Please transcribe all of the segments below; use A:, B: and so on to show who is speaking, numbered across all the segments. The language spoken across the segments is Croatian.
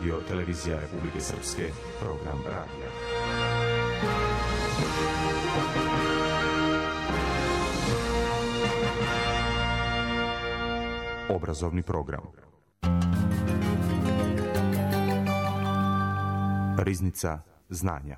A: Radio Televizija Republike Srpske, program radija. Obrazovni program. Riznica znanja.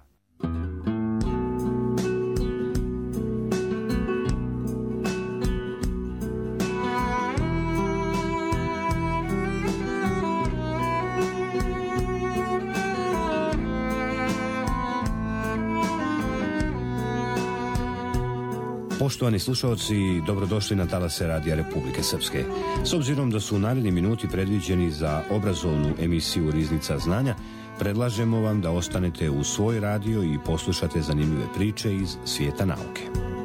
B: Poštovani slušalci, dobrodošli na talase Radija Republike Srpske. S obzirom da su naredni minuti predviđeni za obrazovnu emisiju Riznica znanja, predlažemo vam da ostanete u svoj radio i poslušate zanimljive priče iz svijeta nauke.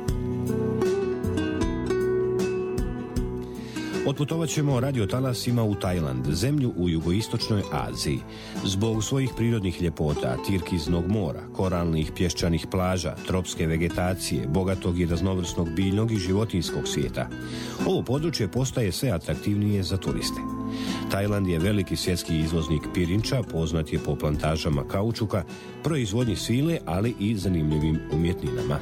B: Otputovat ćemo radiotalasima u Tajland, zemlju u jugoistočnoj Aziji. Zbog svojih prirodnih ljepota, Tirkiznog mora, koralnih pješčanih plaža, tropske vegetacije, bogatog i raznovrsnog biljnog i životinjskog svijeta, ovo područje postaje sve atraktivnije za turiste. Tajland je veliki svjetski izvoznik pirinča, poznat je po plantažama kaučuka, proizvodnji svile, ali i zanimljivim umjetninama.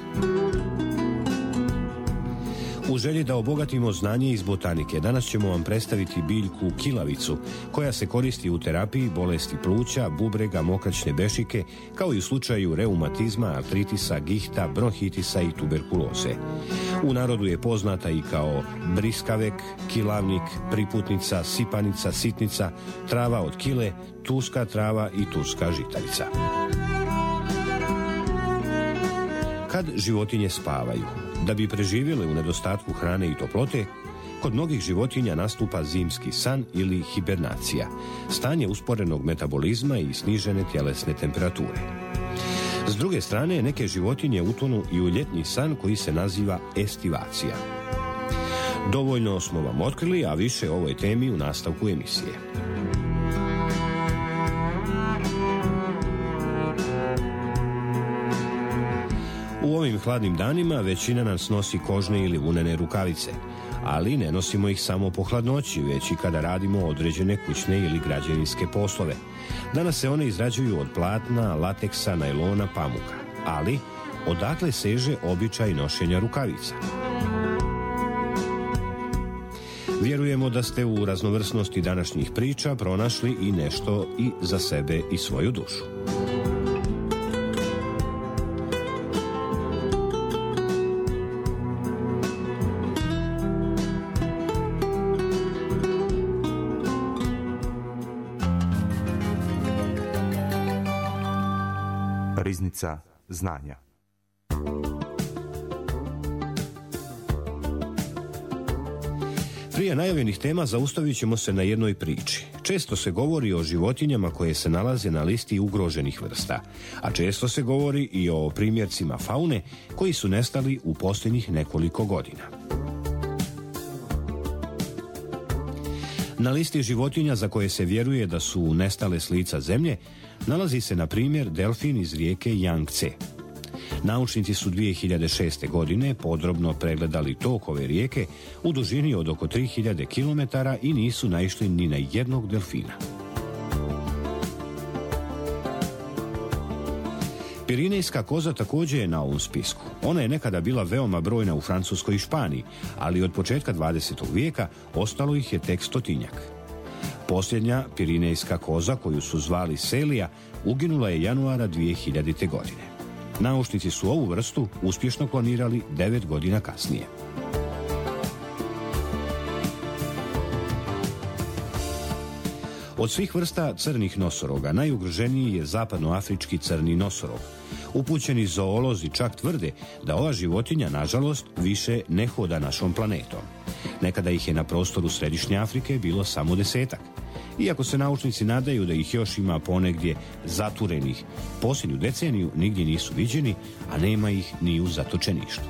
B: U želji da obogatimo znanje iz botanike, danas ćemo vam predstaviti biljku kilavicu, koja se koristi u terapiji bolesti pluća, bubrega, mokraćne bešike, kao i u slučaju reumatizma, artritisa, gihta, bronhitisa i tuberkuloze. U narodu je poznata i kao briskavek, kilavnik, priputnica, sipanica, sitnica, trava od kile, turska trava i turska žitarica. Kad životinje spavaju, da bi preživjele u nedostatku hrane i toplote, kod mnogih životinja nastupa zimski san ili hibernacija, stanje usporenog metabolizma i snižene tjelesne temperature. S druge strane, neke životinje utonu i u ljetni san koji se naziva estivacija. Dovoljno smo vam otkrili, a više o ovoj temi u nastavku emisije. U ovim hladnim danima većina nas nosi kožne ili vunene rukavice, ali ne nosimo ih samo po hladnoći, već i kada radimo određene kućne ili građevinske poslove. Danas se one izrađuju od platna, lateksa, najlona, pamuka. Ali odakle seže običaj nošenja rukavica? Vjerujemo da ste u raznovrsnosti današnjih priča pronašli i nešto i za sebe i svoju dušu.
A: Riznica znanja.
B: Prije najavljenih tema zaustavit ćemo se na jednoj priči. Često se govori o životinjama koje se nalaze na listi ugroženih vrsta, a često se govori i o primjercima faune koji su nestali u posljednjih nekoliko godina. Na listi životinja za koje se vjeruje da su nestale s lica zemlje nalazi se na primjer delfin iz rijeke Yangtze. Naučnici su 2006. godine podrobno pregledali tok ove rijeke u dužini od oko 3000 km i nisu naišli ni na jednog delfina. Pirinejska koza također je na ovom spisku. Ona je nekada bila veoma brojna u Francuskoj i Španiji, ali od početka 20. vijeka ostalo ih je tek 100-tinjak. Posljednja pirinejska koza, koju su zvali Selija, uginula je januara 2000. godine. Naučnici su ovu vrstu uspješno klonirali 9 godina kasnije. Od svih vrsta crnih nosoroga najugroženiji je zapadnoafrički crni nosorog. Upućeni zoolozi čak tvrde da ova životinja, nažalost, više ne hoda našom planetom. Nekada ih je na prostoru Središnje Afrike bilo samo 10-ak. Iako se naučnici nadaju da ih još ima ponegdje zaturenih, posljednju deceniju nigdje nisu viđeni, a nema ih ni u zatočeništu.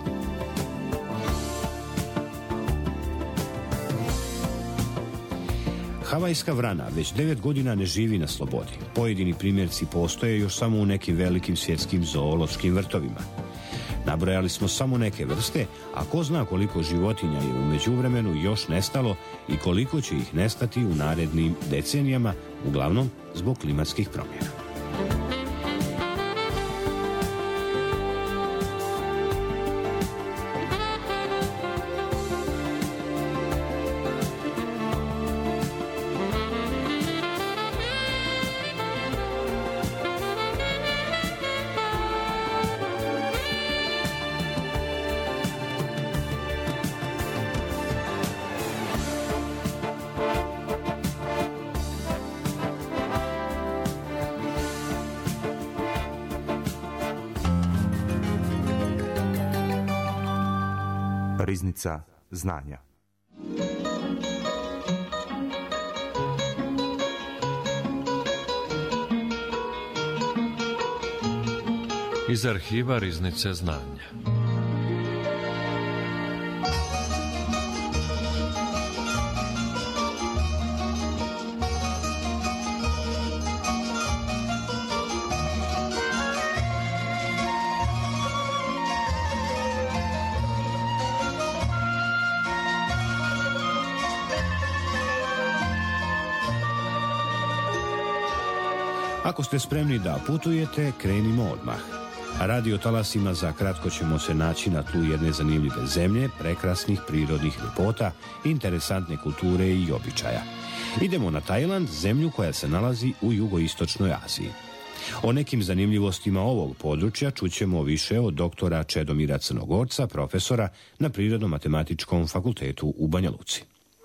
B: Havajska vrana već 9 godina ne živi na slobodi. Pojedini primjerci postoje još samo u nekim velikim svjetskim zoološkim vrtovima. Nabrojali smo samo neke vrste, a ko zna koliko životinja je u međuvremenu još nestalo i koliko će ih nestati u narednim decenijama, uglavnom zbog klimatskih promjena.
A: Riznica znanja.
C: Iz arhiva Riznice znanja.
B: Ako ste spremni da putujete, krenimo odmah. Radio talasima za kratko ćemo se naći na tlu jedne zanimljive zemlje, prekrasnih prirodnih ljepota, interesantne kulture i običaja. Idemo na Tajland, zemlju koja se nalazi u jugoistočnoj Aziji. O nekim zanimljivostima ovog područja čućemo više od doktora Čedomira Crnogorca, profesora na Prirodno-matematičkom fakultetu u Banja Luci.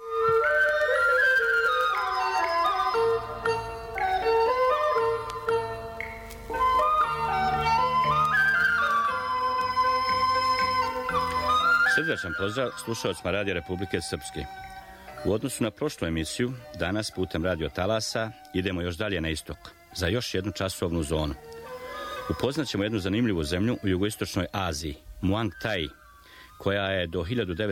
D: Srdačan pozdrav slušaocima Radija Republike Srpske. U odnosu na prošlu emisiju, danas putem radio talasa idemo još dalje na istok, za još jednu časovnu zonu. Upoznat ćemo jednu zanimljivu zemlju u jugoistočnoj Aziji, Muang Thai, koja je do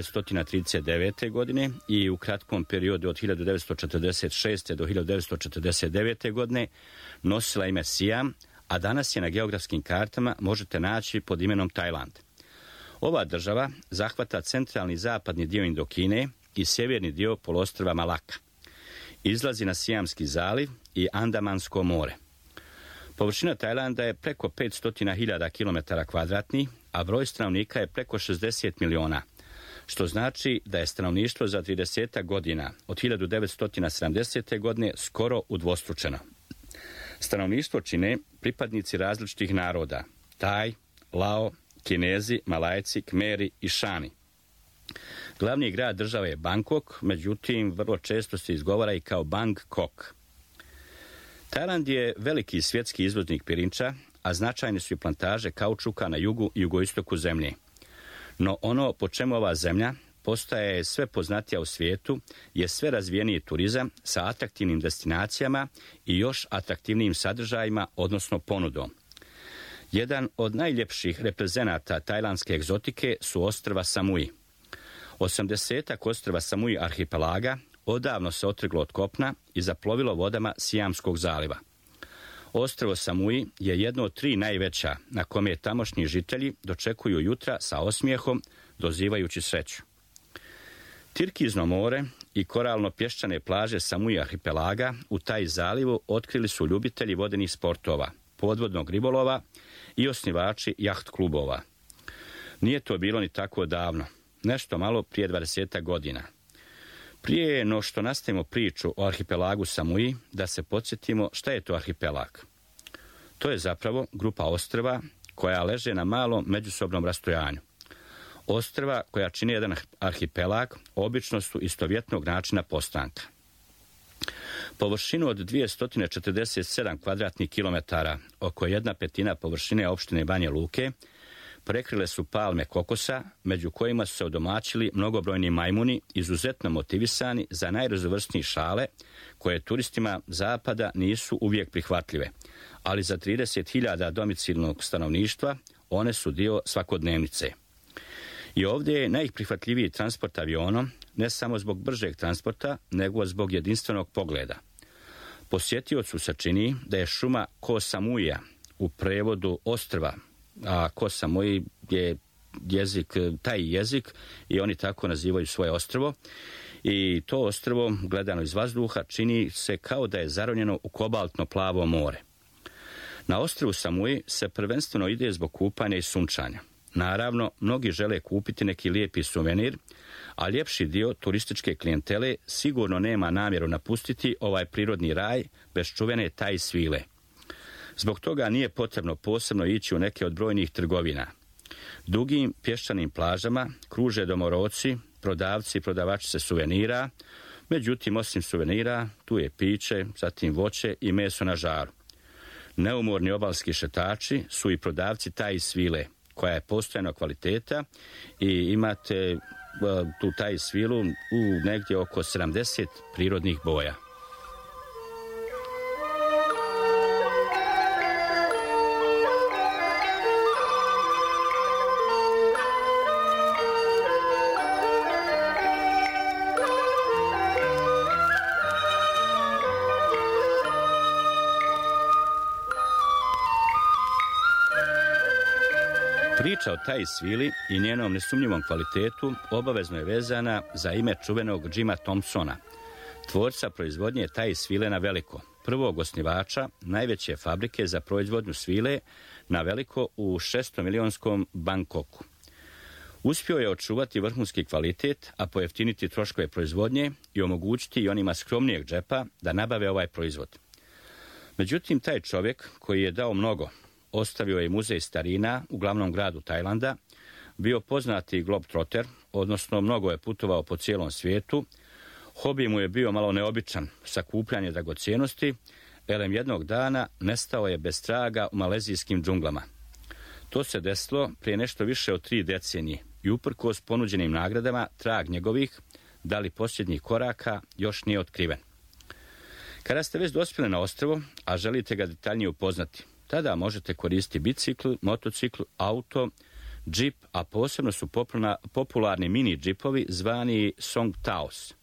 D: 1939. godine i u kratkom periodu od 1946. do 1949. godine nosila ime Siam, a danas je na geografskim kartama možete naći pod imenom Tajland. Ova država zahvata centralni zapadni dio Indokine i sjeverni dio poluostrva Malaka. Izlazi na Sijamski zaliv i Andamansko more. Površina Tajlanda je preko 500.000 km2, a broj stanovnika je preko 60 miliona, što znači da je stanovništvo za 30 godina, od 1970. godine, skoro udvostručeno. Stanovništvo čine pripadnici različitih naroda: Taj, Lao, Kinezi, Malajci, Kmeri i Šani. Glavni grad države je Bangkok, međutim vrlo često se izgovara i kao Bangkok. Tajland je veliki svjetski izvoznik pirinča, a značajne su i plantaže kaučuka na jugu i jugoistoku zemlje. No ono po čemu ova zemlja postaje sve poznatija u svijetu je sve razvijeniji turizam sa atraktivnim destinacijama i još atraktivnijim sadržajima, odnosno ponudom. Jedan od najljepših reprezenata tajlandske egzotike su ostrva Samui. 80-ak ostrva Samui arhipelaga odavno se otrglo od kopna i zaplovilo vodama Sijamskog zaliva. Ostrvo Samui je jedno od 3 najveća na kome tamošnji žitelji dočekuju jutra sa osmijehom, dozivajući sreću. Tirkizno more i koralno-pješčane plaže Samui arhipelaga u taj zalivu otkrili su ljubitelji vodenih sportova, podvodnog ribolova i osnivači jaht klubova. Nije to bilo ni tako davno, nešto malo prije 20 godina. Prije no što nastavimo priču o arhipelagu Samui, da se podsjetimo šta je to arhipelag. To je zapravo grupa ostrva koja leže na malom međusobnom rastojanju. Ostrva koja čine jedan arhipelag obično su istovjetnog načina postanka. Površinu od 247 kvadratnih kilometara, oko 1/5 površine opštine Banja Luke, prekrile su palme kokosa, među kojima su se odomaćili mnogobrojni majmuni, izuzetno motivisani za najraznovrsnije šale, koje turistima zapada nisu uvijek prihvatljive, ali za 30.000 domicilnog stanovništva one su dio svakodnevnice. I ovdje je najprihvatljiviji transport avionom, ne samo zbog bržeg transporta, nego zbog jedinstvenog pogleda. Posjetiocu se čini da je šuma Ko Samuija, u prevodu ostrva, a Ko Samui je jezik, taj jezik, i oni tako nazivaju svoje ostrvo. I to ostrvo, gledano iz vazduha, čini se kao da je zaronjeno u kobaltno plavo more. Na ostrvu Samui se prvenstveno ide zbog kupanja i sunčanja. Naravno, mnogi žele kupiti neki lijepi suvenir, a ljepši dio turističke klijentele sigurno nema namjeru napustiti ovaj prirodni raj bez čuvene taj svile. Zbog toga nije potrebno posebno ići u neke od brojnih trgovina. Dugim pješčanim plažama kruže domoroci, prodavci i prodavačice suvenira, međutim, osim suvenira, tu je piće, zatim voće i meso na žaru. Neumorni obalski šetači su i prodavci taj svile, koja je postojana kvaliteta, i imate tu taj svilu u negdje oko 70 prirodnih boja. Priča o taj svili i njenom nesumnjivom kvalitetu obavezno je vezana za ime čuvenog Jima Thompsona, tvorca proizvodnje taj svile na veliko, prvog osnivača najveće fabrike za proizvodnju svile na veliko u 600-milionskom Bangkoku. Uspio je očuvati vrhunski kvalitet, a pojeftiniti troškove proizvodnje i omogućiti i onima skromnijeg džepa da nabave ovaj proizvod. Međutim, taj čovjek koji je dao mnogo, ostavio je muzej starina u glavnom gradu Tajlanda, bio poznati globetrotter, odnosno mnogo je putovao po cijelom svijetu, hobi mu je bio malo neobičan, sakupljanje dragocjenosti, elem jednog dana nestao je bez traga u malezijskim džunglama. To se desilo prije nešto više od 3 decenije i uprkos ponuđenim nagradama trag njegovih, da li posljednjih koraka, još nije otkriven. Kada ste već dospjeli na ostrvo, a želite ga detaljnije upoznati, tada možete koristiti bicikl, motocikl, auto, džip, a posebno su popularni mini džipovi zvani Song Taos.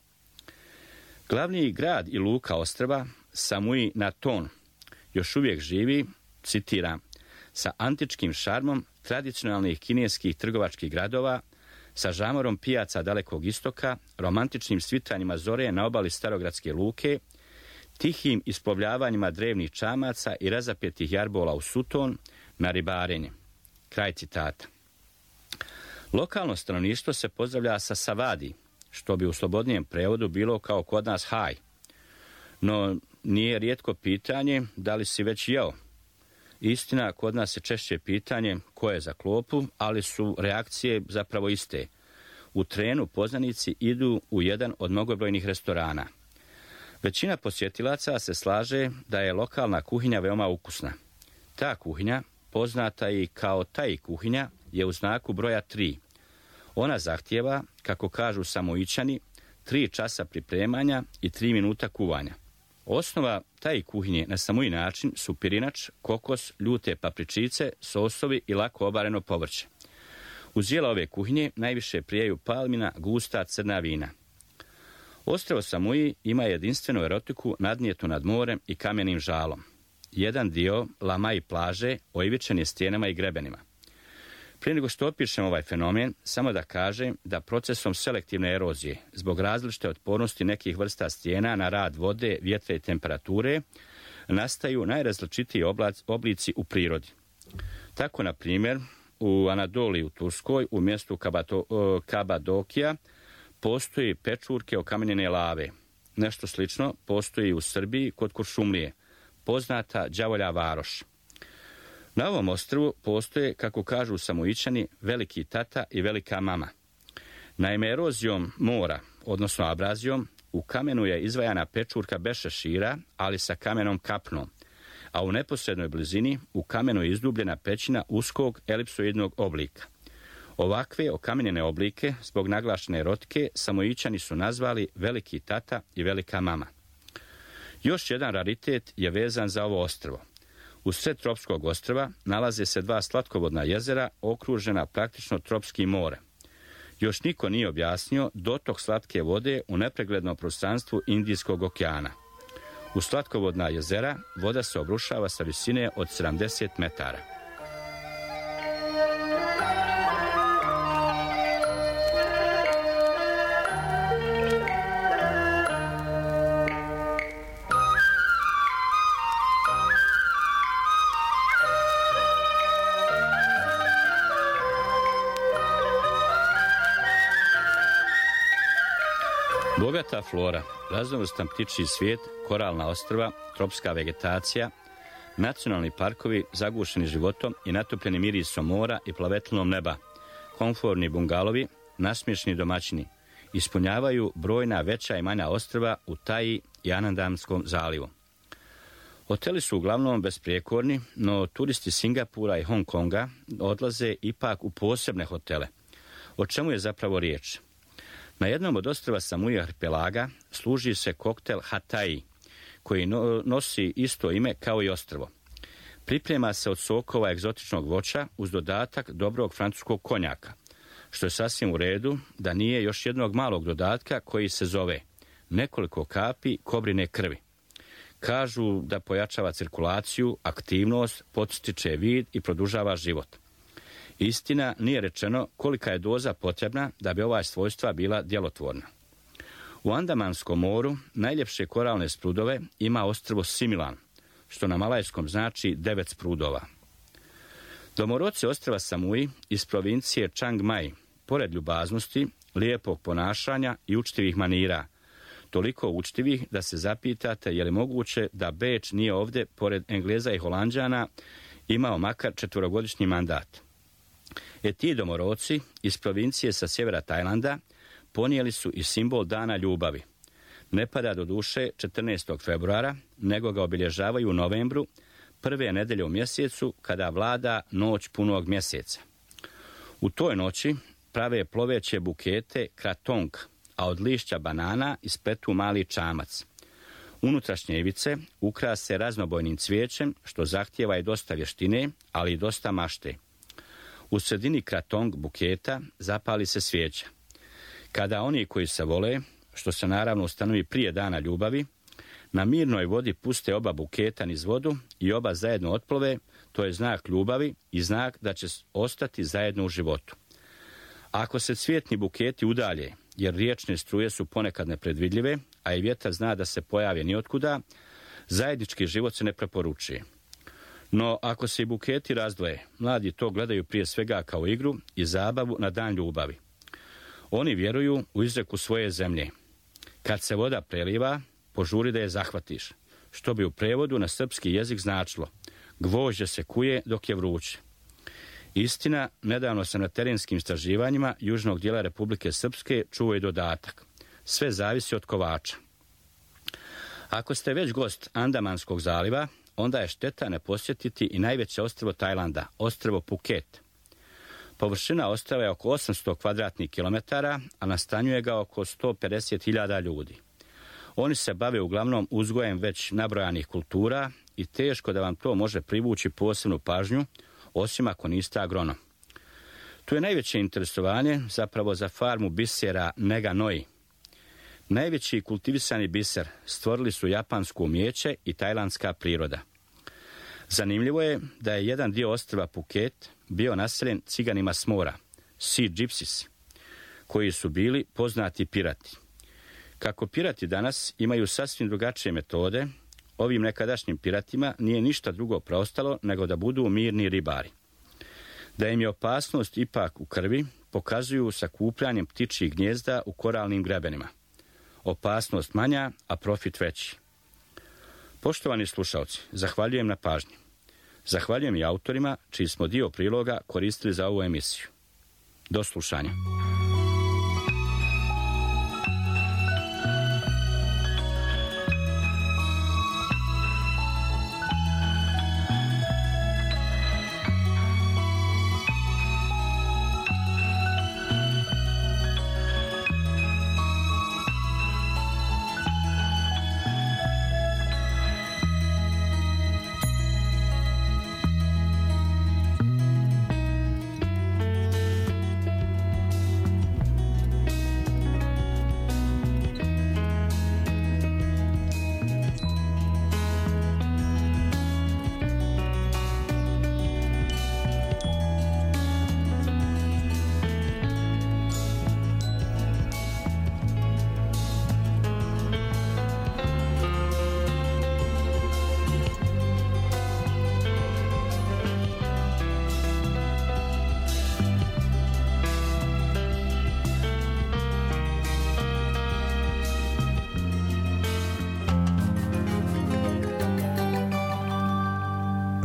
D: Glavni grad i luka ostrva, Samui na Ton, još uvijek živi, citiram, sa antičkim šarmom tradicionalnih kineskih trgovačkih gradova, sa žamorom pijaca Dalekog istoka, romantičnim svitranjima zore na obali Starogradske luke, tihim isplovljavanjima drevnih čamaca i razapetih jarbola u Suton na ribarenje. Kraj citata. Lokalno stanovništvo se pozdravlja sa savadi, što bi u slobodnijem prevodu bilo kao kod nas haj. No, nije rijetko pitanje da li si već jeo. Istina, kod nas je češće pitanje ko je za klopu, ali su reakcije zapravo iste. U trenu poznanici idu u jedan od mnogobrojnih restorana. Većina posjetilaca se slaže da je lokalna kuhinja veoma ukusna. Ta kuhinja, poznata i kao taj kuhinja, je u znaku broja 3. Ona zahtijeva, kako kažu Samoićani, 3 časa pripremanja i 3 minuta kuvanja. Osnova taj kuhinje na Samui način su pirinač, kokos, ljute papričice, sosovi i lako obareno povrće. Uz jela ove kuhinje najviše prijaju palmina, gusta, crna vina. Ostrvo Samui ima jedinstvenu erotiku nadnijetu nad morem i kamenim žalom. Jedan dio Lamai plaže oivičen je stijenama i grebenima. Prije nego što opišem ovaj fenomen, samo da kažem da procesom selektivne erozije, zbog različite otpornosti nekih vrsta stijena na rad vode, vjetra i temperature, nastaju najrazličitiji oblici u prirodi. Tako, na primjer, u Anadoliji u Turskoj, u mjestu Kabadokija, postoji pečurke okamenjene lave. Nešto slično postoji u Srbiji kod Kuršumlije, poznata đavolja varoš. Na ovom ostrvu postoje, kako kažu Samoićani, veliki tata i velika mama. Naime, erozijom mora, odnosno abrazijom, u kamenu je izvajana pečurka bez šešira, ali sa kamenom kapnom, a u neposrednoj blizini u kamenu je izdubljena pećina uskog elipsoidnog oblika. Ovakve okamenjene oblike, zbog naglašene erotike, Samoićani su nazvali veliki tata i velika mama. Još jedan raritet je vezan za ovo ostrvo. U sred tropskog ostrva nalaze se 2 slatkovodna jezera okružena praktično tropskim morem. Još niko nije objasnio dotok slatke vode u nepreglednom prostranstvu Indijskog okeana. U slatkovodna jezera voda se obrušava sa visine od 70 metara. Bogata flora, raznovrstan ptičji svijet, koralna ostrva, tropska vegetacija, nacionalni parkovi zagušeni životom i natopljeni mirisom mora i plavetlinom neba, komforni bungalovi, nasmiješni domaćini, ispunjavaju brojna veća i manja ostrva u Taji i Anandamskom zalivu. Hoteli su uglavnom besprijekorni, no turisti Singapura i Hong Konga odlaze ipak u posebne hotele. O čemu je zapravo riječ? Na jednom od ostrva Samui arhipelaga služi se koktel Hatai, koji nosi isto ime kao i ostrvo. Priprema se od sokova egzotičnog voća uz dodatak dobrog francuskog konjaka, što je sasvim u redu da nije još jednog malog dodatka koji se zove nekoliko kapi kobrine krvi. Kažu da pojačava cirkulaciju, aktivnost, podstiče vid i produžava život. Istina, nije rečeno kolika je doza potrebna da bi ova svojstva bila djelotvorna. U Andamanskom moru najljepše koralne sprudove ima ostrvo Similan, što na malajskom znači 9 sprudova. Domoroci ostrva Samui iz provincije Chiang Mai, pored ljubaznosti, lijepog ponašanja i učtivih manira, toliko učtivih da se zapitate je li moguće da Beč nije ovdje, pored Engleza i Holanđana, imao makar 4-godišnji mandat. Ti domoroci iz provincije sa sjevera Tajlanda ponijeli su i simbol Dana ljubavi. Ne pada do duše 14. februara, nego ga obilježavaju u novembru, prve nedelje u mjesecu, kada vlada noć punog mjeseca. U toj noći prave ploveće bukete kratong, a od lišća banana ispletu mali čamac. Unutrašnje ivice ukrase raznobojnim cvijećem, što zahtijeva i dosta vještine, ali i dosta mašte. U sredini kratong buketa zapali se svijeća. Kada oni koji se vole, što se naravno ustanovi prije Dana ljubavi, na mirnoj vodi puste oba buketa niz vodu i oba zajedno otplove, to je znak ljubavi i znak da će ostati zajedno u životu. Ako se cvjetni buketi udalje, jer riječne struje su ponekad nepredvidljive, a i vjetar zna da se pojave niotkuda, zajednički život se ne preporučuje. No, ako se i buketi razdvoje, mladi to gledaju prije svega kao igru i zabavu na Dan ljubavi. Oni vjeruju u izreku svoje zemlje. Kad se voda preliva, požuri da je zahvatiš, što bi u prevodu na srpski jezik značilo gvožđe se kuje dok je vruće. Istina, nedavno sam na terenskim istraživanjima južnog dijela Republike Srpske čuo i dodatak. Sve zavisi od kovača. Ako ste već gost Andamanskog zaliva, onda je šteta ne posjetiti i najveće ostrvo Tajlanda, ostrvo Phuket. Površina ostrva je oko 800 kvadratnih kilometara, a nastanjuje ga oko 150.000 ljudi. Oni se bave uglavnom uzgojem već nabrojanih kultura i teško da vam to može privući posebnu pažnju, osim ako niste agronom. Tu je najveće interesovanje zapravo za farmu bisera Nega Noi. Najveći kultivisani biser stvorili su japansko umijeće i tajlandska priroda. Zanimljivo je da je jedan dio ostrva Phuket bio naseljen ciganima s mora, Sea Gypsies, koji su bili poznati pirati. Kako pirati danas imaju sasvim drugačije metode, ovim nekadašnjim piratima nije ništa drugo preostalo nego da budu mirni ribari. Da im je opasnost ipak u krvi, pokazuju sakupljanjem ptičjih gnijezda u koralnim grebenima. Opasnost manja, a profit veći. Poštovani slušalci, zahvaljujem na pažnji. Zahvaljujem i autorima čiji smo dio priloga koristili za ovu emisiju. Do slušanja.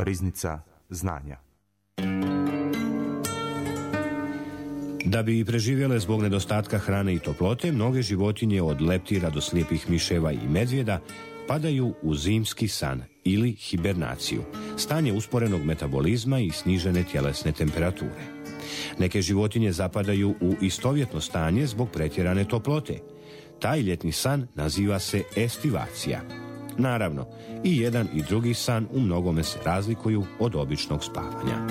A: Riznica znanja.
B: Da bi preživjele zbog nedostatka hrane i toplote, mnoge životinje od leptira do slijepih miševa i medvjeda padaju u zimski san ili hibernaciju, stanje usporenog metabolizma i snižene tjelesne temperature. Neke životinje zapadaju u istovjetno stanje zbog pretjerane toplote. Taj ljetni san naziva se estivacija. Naravno, i jedan i drugi san u mnogome se razlikuju od običnog spavanja.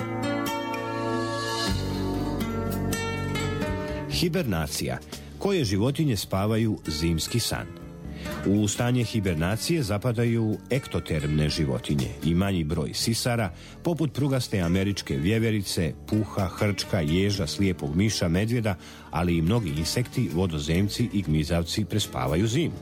B: Hibernacija. Koje životinje spavaju zimski san? U stanje hibernacije zapadaju ektotermne životinje i manji broj sisara, poput prugaste američke vjeverice, puha, hrčka, ježa, slijepog miša, medvjeda, ali i mnogi insekti, vodozemci i gmizavci prespavaju zimu.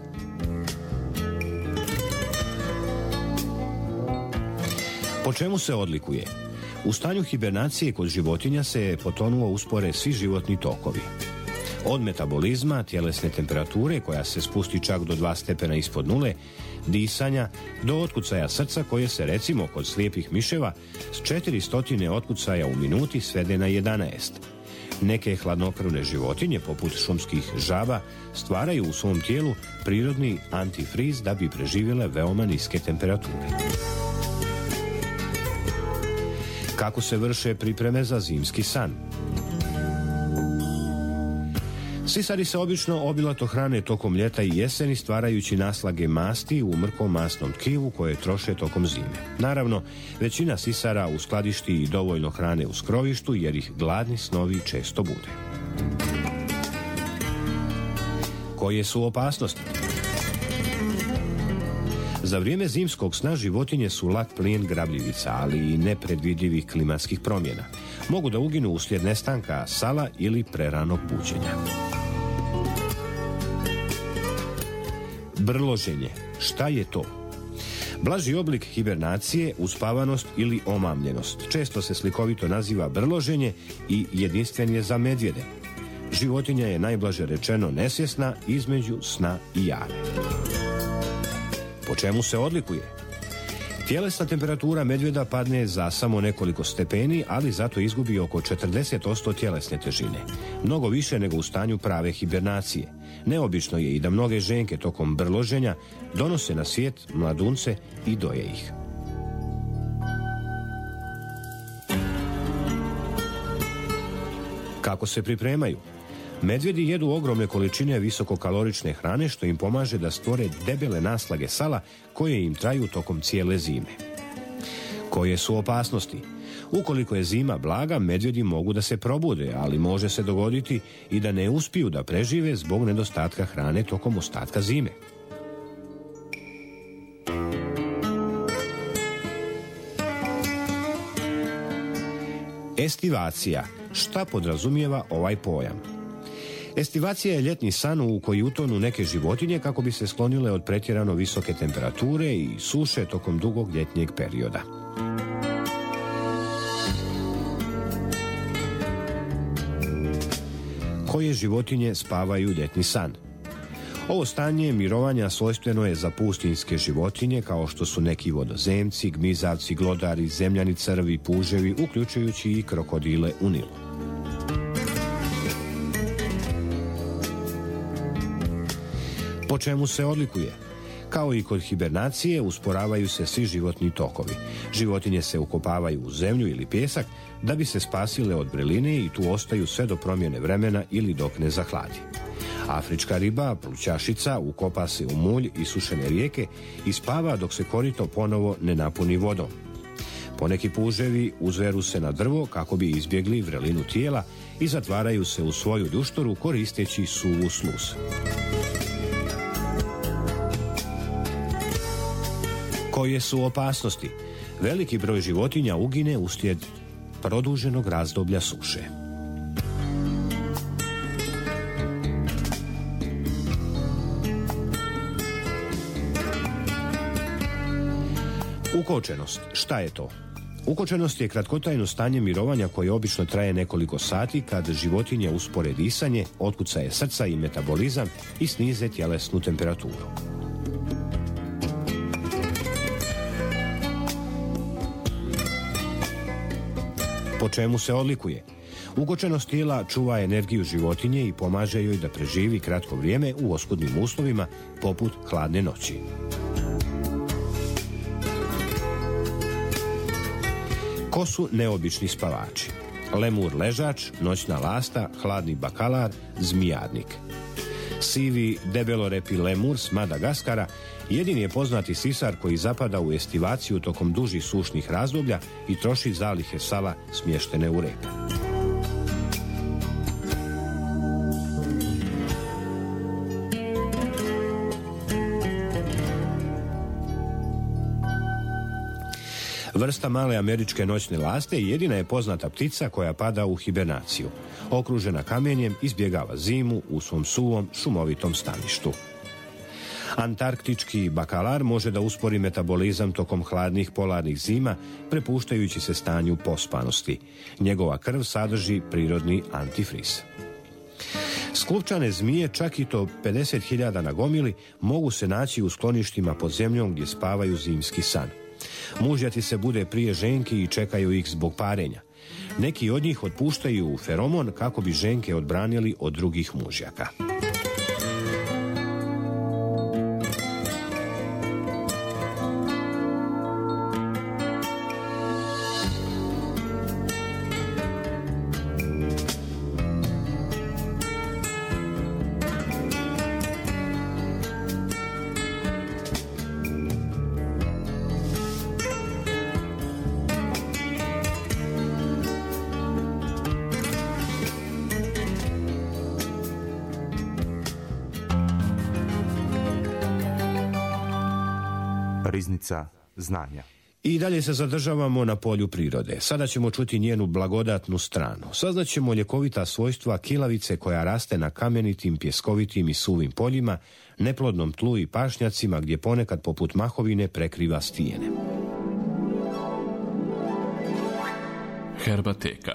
B: Po čemu se odlikuje? U stanju hibernacije kod životinja se potonuo uspore svi životni tokovi. Od metabolizma, tjelesne temperature koja se spusti čak do 2 stepena ispod nule, disanja, do otkucaja srca koje se recimo kod slijepih miševa s 400 otkucaja u minuti svede na 11. Neke hladnokrvne životinje, poput šumskih žaba, stvaraju u svom tijelu prirodni antifriz da bi preživjele veoma niske temperature. Kako se vrše pripreme za zimski san? Sisari se obično obilato hrane tokom ljeta i jeseni, stvarajući naslage masti u mrkom masnom tkivu koje troše tokom zime. Naravno, većina sisara uskladišti i dovoljno hrane u skrovištu jer ih gladni snovi često bude. Koje su opasnosti? Za vrijeme zimskog sna životinje su lak plijen grabljivica, ali i nepredvidljivih klimatskih promjena. Mogu da uginu uslijed nestanka sala ili preranog buđenja. Brloženje. Šta je to? Blaži oblik hibernacije, uspavanost ili omamljenost. Često se slikovito naziva brloženje i jedinstven je za medvjede. Životinja je najblaže rečeno nesvjesna između sna i jave. Po čemu se odlikuje? Tjelesna temperatura medvjeda padne za samo nekoliko stepeni, ali zato izgubi oko 40% tjelesne težine. Mnogo više nego u stanju prave hibernacije. Neobično je i da mnoge ženke tokom brloženja donose na svijet mladunce i doje ih. Kako se pripremaju? Medvjedi jedu ogromne količine visokokalorične hrane što im pomaže da stvore debele naslage sala koje im traju tokom cijele zime. Koje su opasnosti? Ukoliko je zima blaga, medvjedi mogu da se probude, ali može se dogoditi i da ne uspiju da prežive zbog nedostatka hrane tokom ostatka zime. Estivacija. Šta podrazumijeva ovaj pojam? Estivacija je ljetni san u koji utonu neke životinje kako bi se sklonile od pretjerano visoke temperature i suše tokom dugog ljetnjeg perioda. Koje životinje spavaju ljetni san? Ovo stanje mirovanja svojstveno je za pustinjske životinje kao što su neki vodozemci, gmizavci, glodari, zemljani crvi, puževi, uključujući i krokodile u Nilu. Po čemu se odlikuje? Kao i kod hibernacije, usporavaju se svi životni tokovi. Životinje se ukopavaju u zemlju ili pijesak da bi se spasile od vreline i tu ostaju sve do promjene vremena ili dok ne zahladi. Afrička riba, plućašica, ukopa se u mulj i sušene rijeke i spava dok se korito ponovo ne napuni vodom. Poneki puževi uzveru se na drvo kako bi izbjegli vrelinu tijela i zatvaraju se u svoju ljuštoru koristeći suvu sluz. Koje su opasnosti? Veliki broj životinja ugine uslijed produženog razdoblja suše. Ukočenost. Šta je to? Ukočenost je kratkotrajno stanje mirovanja koje obično traje nekoliko sati kad životinje uspore disanje, otkucaje srca i metabolizam i snize tjelesnu temperaturu. Po čemu se odlikuje? Ukočenost tijela čuva energiju životinje i pomaže joj da preživi kratko vrijeme u oskudnim uslovima poput hladne noći. Ko su neobični spavači? Lemur ležač, noćna lasta, hladni bakalar, zmijarnik. Sivi debelorepi lemur s Madagaskara jedini je poznati sisar koji zapada u estivaciju tokom dužih sušnih razdoblja i troši zalihe sala smještene u reke. Vrsta male američke noćne laste jedina je poznata ptica koja pada u hibernaciju. Okružena kamenjem izbjegava zimu u svom suvom šumovitom staništu. Antarktički bakalar može da uspori metabolizam tokom hladnih polarnih zima, prepuštajući se stanju pospanosti. Njegova krv sadrži prirodni antifriz. Sklupčane zmije, čak i to 50.000 na gomili, mogu se naći u skloništima pod zemljom gdje spavaju zimski san. Mužjati se bude prije ženki i čekaju ih zbog parenja. Neki od njih otpuštaju feromon kako bi ženke odbranili od drugih mužjaka.
A: Riznica znanja.
B: I dalje se zadržavamo na polju prirode. Sada ćemo čuti njenu blagodatnu stranu. Saznaćemo ljekovita svojstva kilavice koja raste na kamenitim, pjeskovitim i suvim poljima, neplodnom tlu i pašnjacima gdje ponekad poput mahovine prekriva stijene.
E: Herbateka.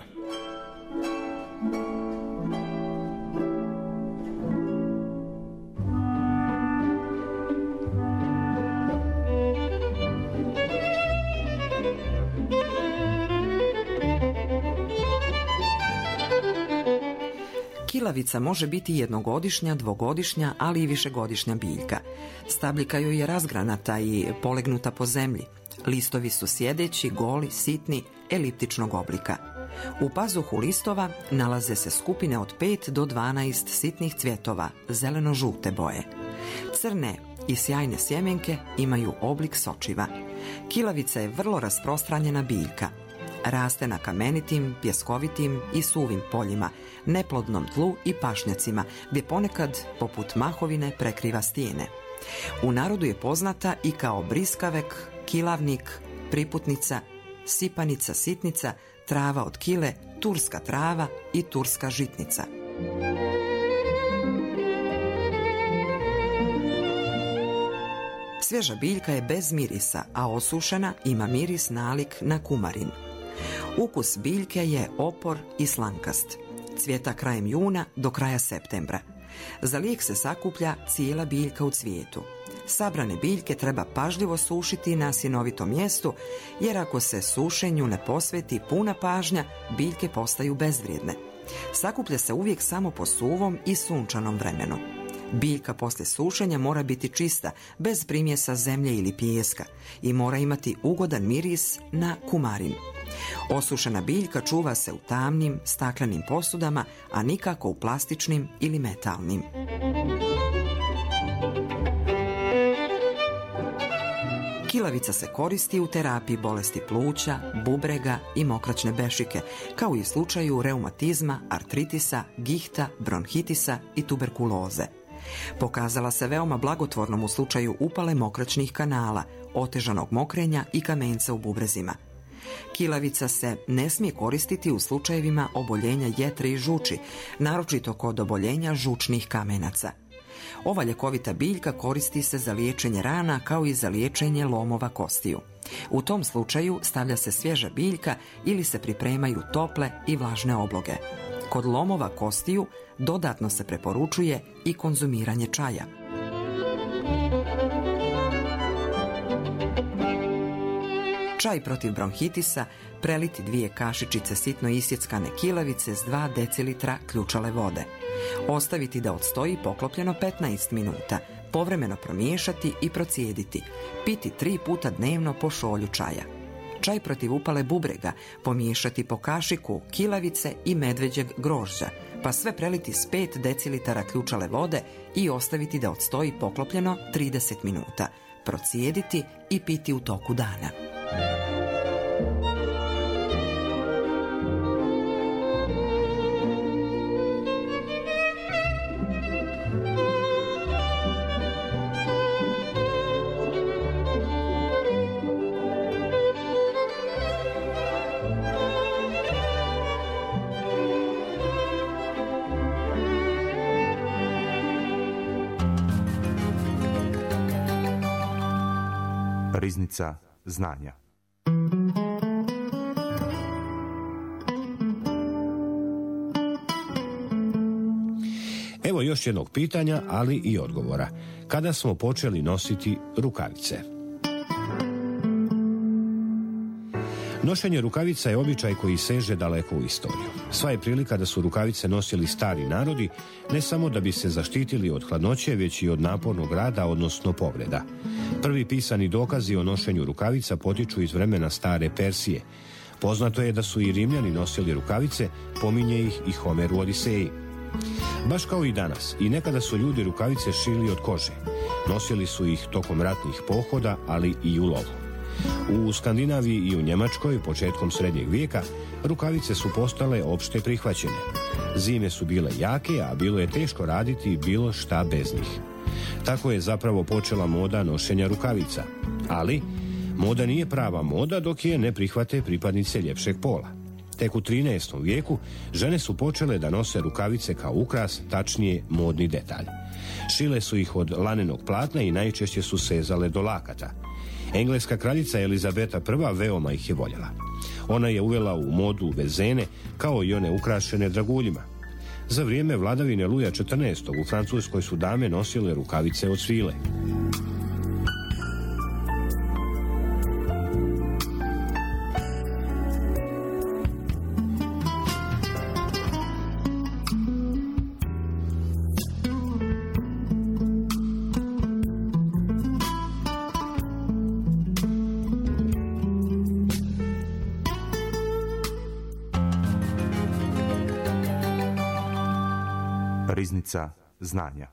F: Kilavica može biti jednogodišnja, dvogodišnja, ali i višegodišnja biljka. Stabljika joj je razgranata i polegnuta po zemlji. Listovi su sjedeći, goli, sitni, eliptičnog oblika. U pazuhu listova nalaze se skupine od 5 do 12 sitnih cvjetova, zeleno-žute boje. Crne i sjajne sjemenke imaju oblik sočiva. Kilavica je vrlo rasprostranjena biljka. Raste na kamenitim, pjeskovitim i suvim poljima, neplodnom tlu i pašnjacima, gdje ponekad, poput mahovine, prekriva stijene. U narodu je poznata i kao briskavek, kilavnik, priputnica, sipanica, sitnica, trava od kile, turska trava i turska žitnica. Svježa biljka je bez mirisa, a osušena ima miris nalik na kumarin. Ukus biljke je opor i slankast. Cvjeta krajem juna do kraja septembra. Za lijek se sakuplja cijela biljka u cvijetu. Sabrane biljke treba pažljivo sušiti na sinovitom mjestu, jer ako se sušenju ne posveti puna pažnja, biljke postaju bezvrijedne. Sakuplja se uvijek samo po suvom i sunčanom vremenu. Biljka poslije sušenja mora biti čista, bez primjesa zemlje ili pijeska i mora imati ugodan miris na kumarin. Osušena biljka čuva se u tamnim, staklenim posudama, a nikako u plastičnim ili metalnim. Kilavica se koristi u terapiji bolesti pluća, bubrega i mokraćne bešike, kao i u slučaju reumatizma, artritisa, gihta, bronhitisa i tuberkuloze. Pokazala se veoma blagotvornom u slučaju upale mokraćnih kanala, otežanog mokrenja i kamenca u bubrezima. Kilavica se ne smije koristiti u slučajevima oboljenja jetre i žuči, naročito kod oboljenja žučnih kamenaca. Ova ljekovita biljka koristi se za liječenje rana kao i za liječenje lomova kostiju. U tom slučaju stavlja se svježa biljka ili se pripremaju tople i vlažne obloge. Kod lomova kostiju dodatno se preporučuje i konzumiranje čaja. Čaj protiv bronhitisa, preliti 2 kašičice sitno isjeckane kilavice s 2 decilitra ključale vode. Ostaviti da odstoji poklopljeno 15 minuta, povremeno promiješati i procijediti. Piti 3 puta dnevno po šolju čaja. Čaj protiv upale bubrega, pomiješati po kašiku kilavice i medveđeg grožđa, pa sve preliti s 5 decilitara ključale vode i ostaviti da odstoji poklopljeno 30 minuta, procijediti i piti u toku dana.
A: Riznica znanja.
B: Evo još jednog pitanja, ali i odgovora. Kada smo počeli nositi rukavice? Nošenje rukavica je običaj koji seže daleko u istoriju. Sva je prilika da su rukavice nosili stari narodi, ne samo da bi se zaštitili od hladnoće, već i od napornog rada, odnosno povreda. Prvi pisani dokazi o nošenju rukavica potiču iz vremena stare Persije. Poznato je da su i Rimljani nosili rukavice, pominje ih i Homer u Odiseji. Baš kao i danas, i nekada su ljudi rukavice šili od kože. Nosili su ih tokom ratnih pohoda, ali i u lovu. U Skandinaviji i u Njemačkoj početkom srednjeg vijeka rukavice su postale opšte prihvaćene. Zime su bile jake, a bilo je teško raditi bilo šta bez njih. Tako je zapravo počela moda nošenja rukavica. Ali moda nije prava moda dok je ne prihvate pripadnice ljepšeg pola. Tek u 13. vijeku žene su počele da nose rukavice kao ukras, tačnije modni detalj. Šile su ih od lanenog platna i najčešće su sezale do lakata. Engleska kraljica Elizabeta I veoma ih je voljela. Ona je uvela u modu vezene kao i one ukrašene draguljima. Za vrijeme vladavine Luja XIV. U Francuskoj su dame nosile rukavice od svile.
A: Riznica znanja.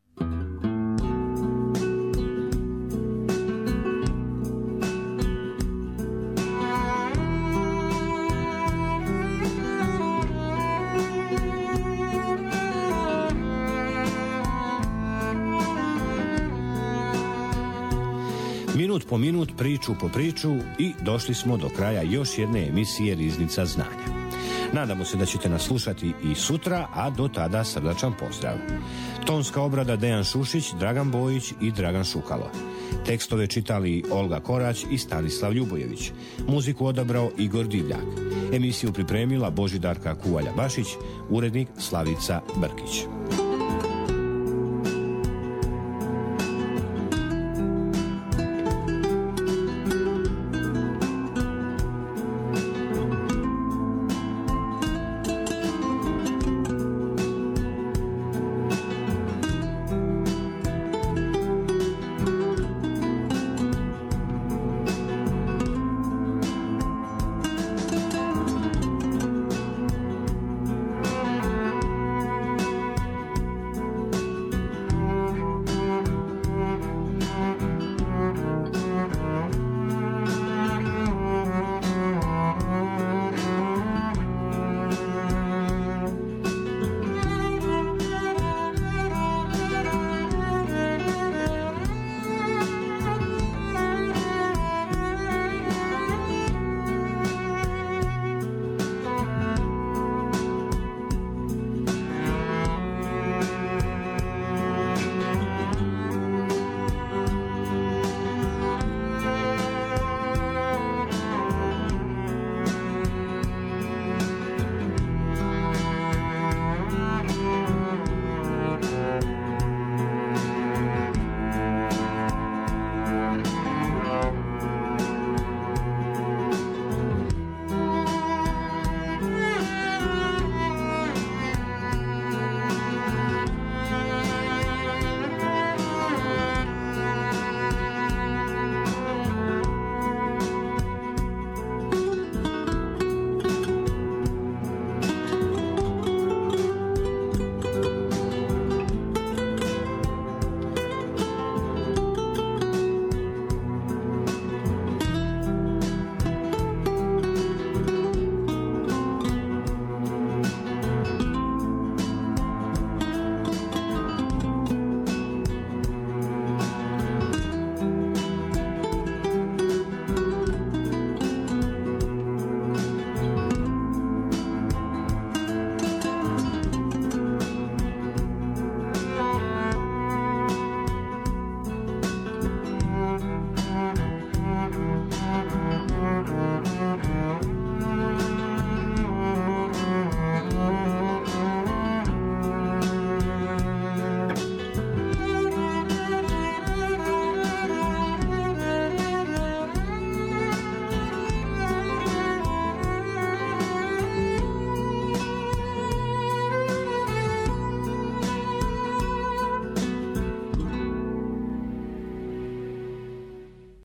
B: Minut po minut, priču po priču i došli smo do kraja još jedne emisije Riznica znanja. Nadamo se da ćete nas slušati i sutra, a do tada srdačan pozdrav. Tonska obrada Dejan Šušić, Dragan Bojić i Dragan Šukalo. Tekstove čitali Olga Korać i Stanislav Ljubojević. Muziku odabrao Igor Divljak. Emisiju pripremila Božidarka Kuvalja-Bašić, urednik Slavica Brkić.